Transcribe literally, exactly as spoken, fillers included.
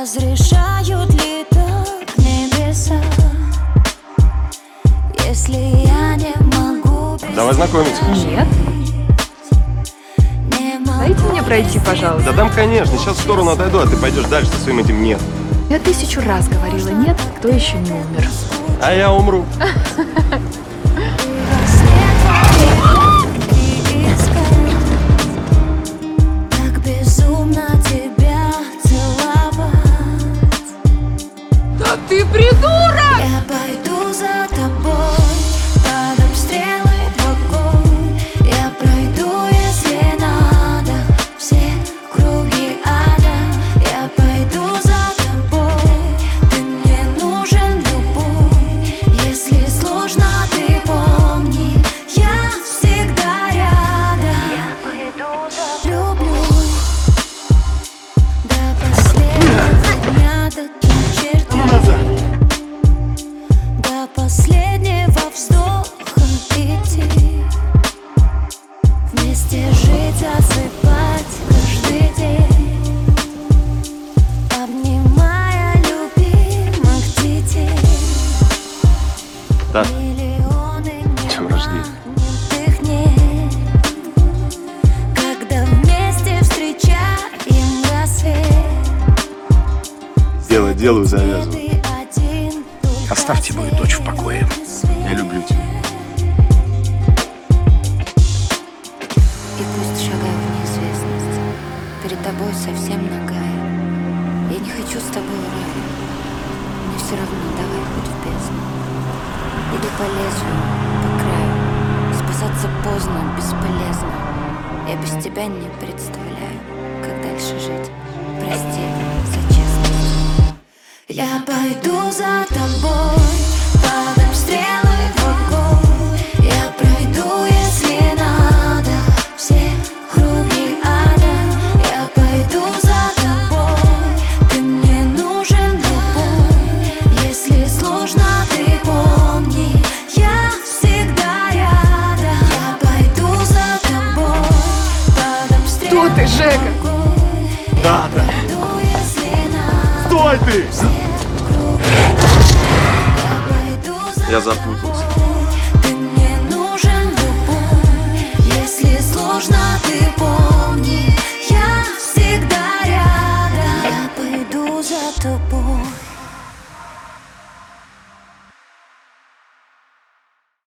Разрешают ли так небеса, если я не могу без Давай знакомиться. Нет. Дайте мне пройти, пожалуйста. Да дам, конечно. Сейчас в сторону отойду, а ты пойдешь дальше со своим этим «нет». Я тысячу раз говорила нет, кто еще не умер. А я умру. Так безумно тебя целовать. Да ты придурок! Я пойду за тобой под обстрелы в огонь. Я пройду, если надо, все круги ада. Я пойду за тобой, ты мне нужен любой. Если сложно, ты помни, я всегда рядом. Я пойду за люблю до последнего дня, до черты. До последнего вздоха идти, вместе жить, осыпать каждый день, обнимая любимых детей. Да. Миллионы Днем рождения. ненапнутых нет, когда вместе встречаем рассвет. Дело делаю, завязываю. Ты один, только Оставьте мою дочь в покое. Я люблю тебя. И пусть шагаю в неизвестность, перед тобой совсем нагая. Я не хочу с тобой равен, мне все равно, давай хоть в бездну. Или по лезвию, по краю, спасаться поздно, бесполезно. Я без тебя не представляю, как дальше жить. Прости за честность. Я пойду за тобой под обстрелы в огонь. Я пройду, если надо, все круги ада. Я пойду за тобой, ты мне нужен любой. Если сложно, ты помни, я всегда рядом. Я пойду за тобой под обстрелы Кто ты, Жека? в огонь. Да, да. Пойду, если надо. Стой ты! Я Я запутался. Ты мне нужен любой. Если сложно, ты помни, я всегда рядом. Я пойду за тобой.